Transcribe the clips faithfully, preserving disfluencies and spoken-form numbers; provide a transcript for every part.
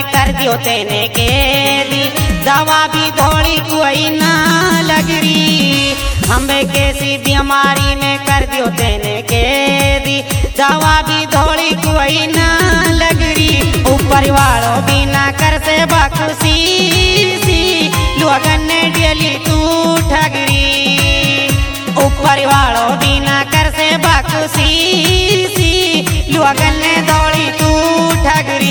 कर दियो तेने के दी दवा भी धोड़ी कोई ना लगरी हमें कैसी बीमारी में कर दियो तेने के दी दवा भी धोड़ी कोई ना लगरी ऊपर वालों भी ना कर से बखुशी सी लोगन ने डेली तू ठगरी ऊपर वालों भी ना कर से बखुशी सी लोगन ने दौड़ी तू ठगरी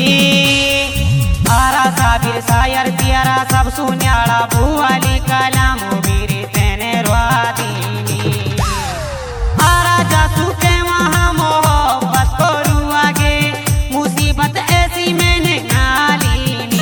आरा साबिर शायर तियारा सब सुन्याड़ा भुआली कलाम बीरी तेने रुआदीनी आरा जासू के वहाँ मोहब्बत को रुआगे मुसीबत ऐसी मैंने नालीनी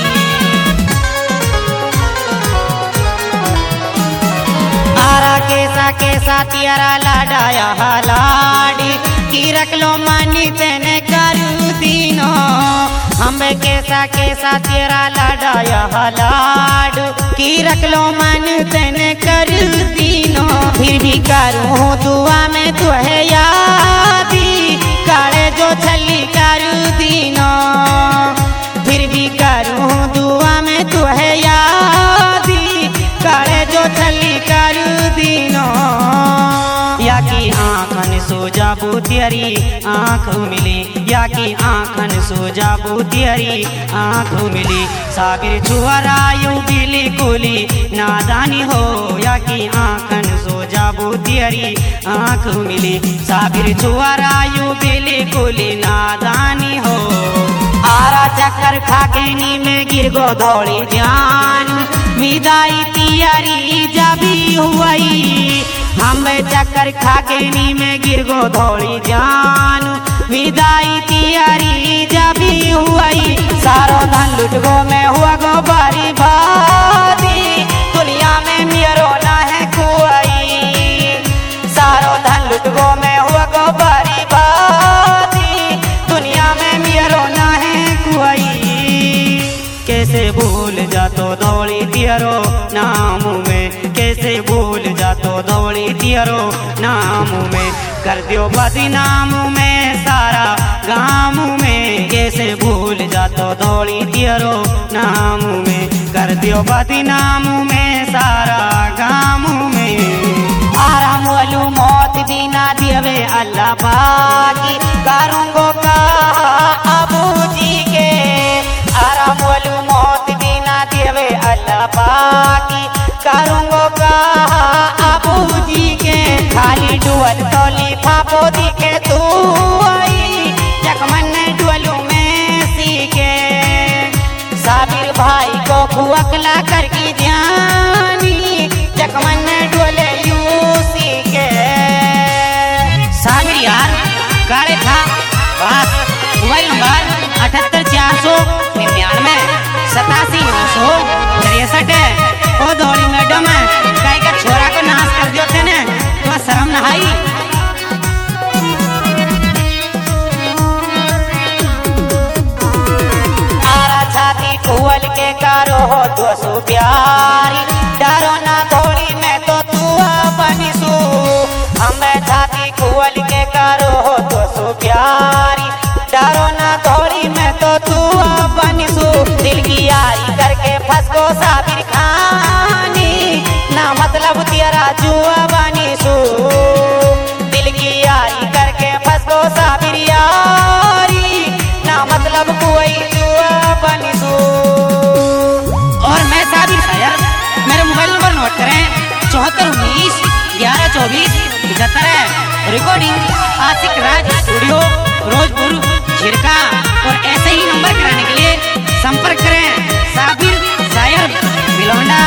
आरा कैसा कैसा तियारा लाडाया लाडी की रख लो मानी तेने करू दीनो हमें कैसा कैसा तेरा लाडाया लाड की रख लो मन तेने करू दीनो फिर भी करूँ दुआ में तू है यादी काले जो छली करू दीनो फिर भी करूँ दुआ में तू है यादी काले जो छली करू दीनो या की आँखन सोजा बुतियरी आँख मिली या की आँखन सोजा बुतियरी आँख मिली साबिर छुआरायु बिली कुली नादानी हो या की आँखन सोजा बुतियरी आँख मिली साबिर छुआरायु बिली कुली नादानी हो आरा चक्कर खाकेनी में गिर गो दौड़ी जान विदाई तियारी जबी हुई हमें चक्कर खाकेनी में गिर गो दौड़ी जान विदाई तियारी जबी हुई सारो धन लुट गो में हुआ गो बारी भादी दुनिया में मेरो ना है कोई सारो धन लुट गो में हुआ गो बारी भादी दुनिया में मेरो ना है कोई कैसे भूल जा तो दौड़ी तियरो नाम में कैसे भूल जा तो दौड़ी तियरो नाम में कर दियो बदनाम में सारा गाँव में कैसे भूल जा तो दौड़ी तियरो नाम में कर दियो बदनाम में सारा गाँव में आराम वालू मौत भी ना दियवे अल्लाह बाकी करूँगो का अबू जी के आराम वालू मौत भी ना दियवे अल्लाह बाकी करूँगो का अबू जी के खाली डुअल तोली फापो दिखे तू आई जखमन डुअलू में सीखे साबिर भाई को फुअकला करके जानी जखमन डुअले यू सीखे साबिर यार काले था बस मोबाइल नंबर अठहत्तर चार सौ निन्यानवे सतासी नौ सौ तिरसठ ओ दौड़ी मैडम कहीं का छोरा को नाश कर दियो थे ने तो शर्म न आई आरा छाती कुवल के कारो हो तो सु प्यारी डरो ना दौड़ी में तो तू बनी सू हमें छाती कुवल के कारो हो तो सु प्यारी डरो ना दौड़ी में तो तू बनी सू दिल की यारी करके फंस को साबिर खानी ना मतलब तेरा जुआ बनी सू दिल की यारी करके फंस को साबिर यारी ना मतलब कोई जुआ बनी सू और मैं साबिर शायर मेरे मोबाइल नंबर नोट करें चौहत्तर उन्नीस ग्यारह चौबीस पचहत्तर रिकॉर्डिंग आशिक राज स्टूडियो रोजपुर झिरका और ऐसे ही नंबर कराने के लिए संपर्क करें साबिर शायर बिलोंडा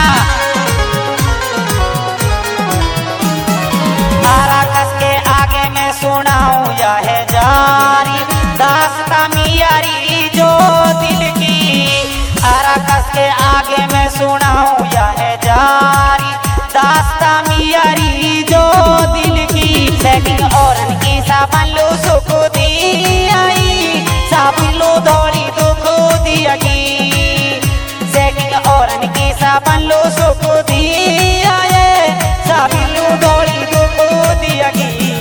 आरा कस के आगे मैं सुनाऊं या है जारी दास्तां मियारी जो दिल की आरा कस के आगे मैं सुनाऊं या है जारी दास्तां मियारी जो दिल की सेटिंग और की साबन लो सुख दी आई साबन लो दौड़ी दुख दिया की सेटिंग और की साबन लो सुख दी आए साबन लो दौड़ी दुख दिया की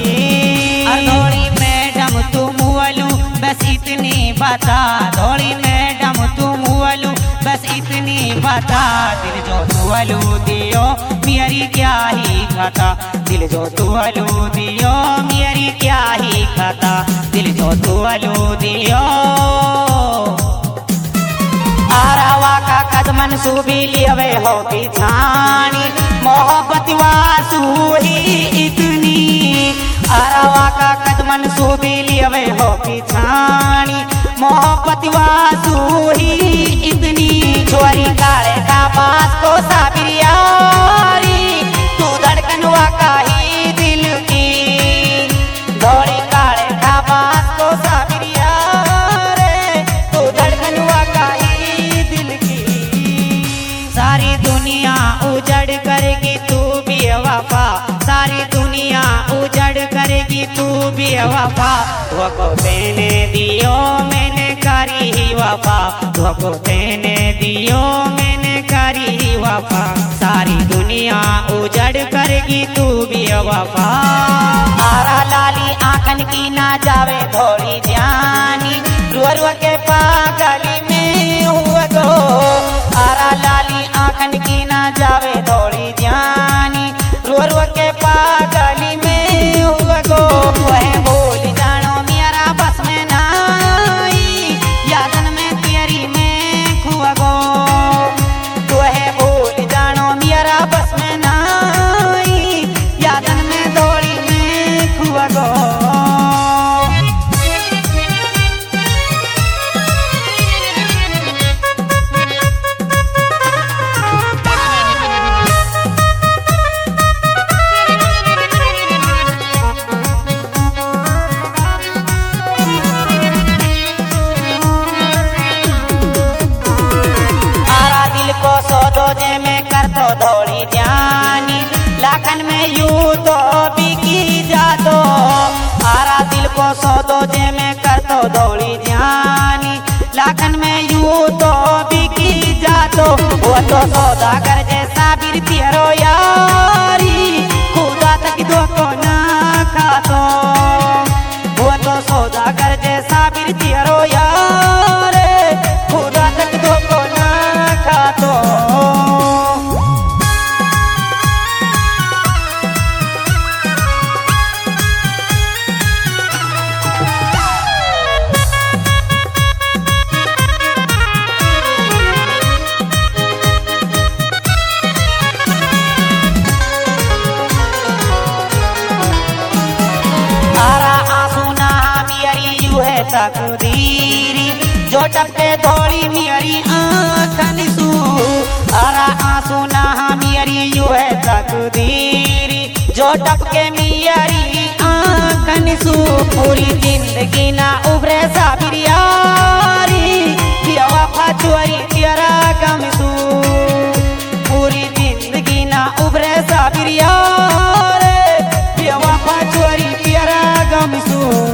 दौड़ी मैडम तुम वालू बस इतनी बता दौड़ी मैडम तुम कितनी बता, दिल जो तू अलू दियो मेरी क्या ही खाता, दिल जो तू अलू दियो मेरी क्या ही खाता, दिल जो तू अलू दियो। आरावा का कदमन सूबी लियवे हो पिछानी, मोहब्बत वासू ही इतनी, आरावा का कदमन सूबी लियवे हो पिछानी, मोहब्बत वासू ही इतनी। छोरी काले का पास को साबिर यारी, तू धड़कनवा का ही दिल की, धोड़ी काले का पास को साबिर यारे, तू धड़कनवा का ही दिल की। सारी दुनिया उजड़ करेगी तू भी वफा, सारी दुनिया उजड़ करेगी तू भी वफा, धोखो देने दियो मैंने करी ही वफा, धोखो देने दियो मैंने करी ही वफा, सारी दुनिया उजड़ करेगी तू भी वफा। आरा लाली आंखन की ना जावे थोड़ी जानी, रुआ रुआ के पागली में हुआ तो, आरा लाली आंखन की ना जावे थोड़ी जानी, रुआ रुआ के पागली में हुआ तो। वह भूल जानो मेरा बस में नाई, यादन में तेरी में खुआ गो, वह भूल जानो मेरा बस में नाई, यादन में दौड़ी में खुआ गो। दौड़ी जानी लाखन में यू तो बिकी जातो, आरा दिल को सौदो जे में कर तो दौड़ी जानी लाखन में यू तो बिकी जातो। वो तो सौदागर जैसा बिर तेरो यारी, खुदा तक दो को ना खातो, वो तो सौदागर जैसा बिर तेरो यारे, खुदा तक दो को ना खातो। तकदीरी जो टपके धोली मेरी आँखन सू, आरा आंसू ना मेरी यू है तकदीरी जो टपके मेरी आँखन सू। पूरी जिंदगी ना उभरे साबिर यारी, बेवफा चोरी तेरा गम सू, पूरी जिंदगी ना उभरे साबिर यारे, बेवफा चोरी तेरा गम सू।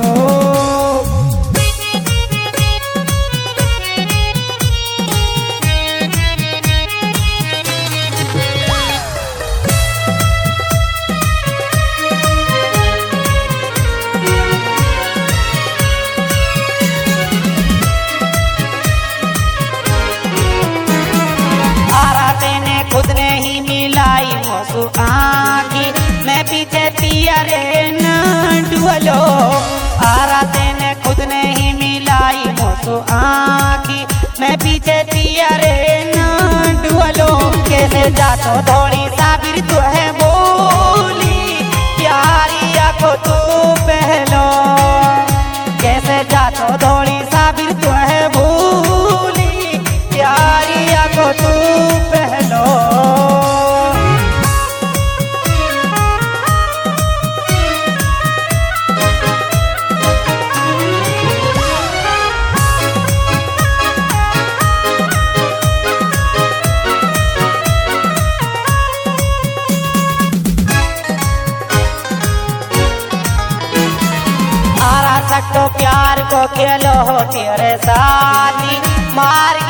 आँखी मैं पीछे तियरे न डुअलो, आरा तेने खुद ने ही मिलाई मोसो आँखी मैं पीछे तियरे न डुअलो। कैसे जातो थोड़ी साबिर तू है बोली, प्यारी आँखों तू पहलो, कैसे जातो थोड़ी साबिर तू है बोली, प्यारी आँखों तू पहलो। प्यार को खेलो हो तेरे साथी, मार